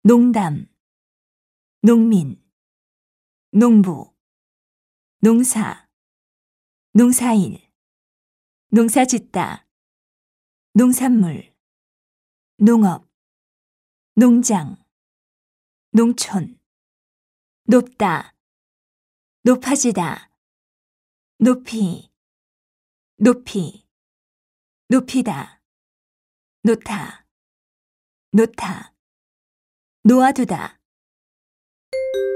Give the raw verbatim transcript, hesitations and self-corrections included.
농담, 농민, 농부, 농사, 농사일, 농사짓다, 농산물, 농업, 농장, 농촌, 높다, 높아지다, 높이, 높이, 높이다, 놓다, 놓다, 놓아두다.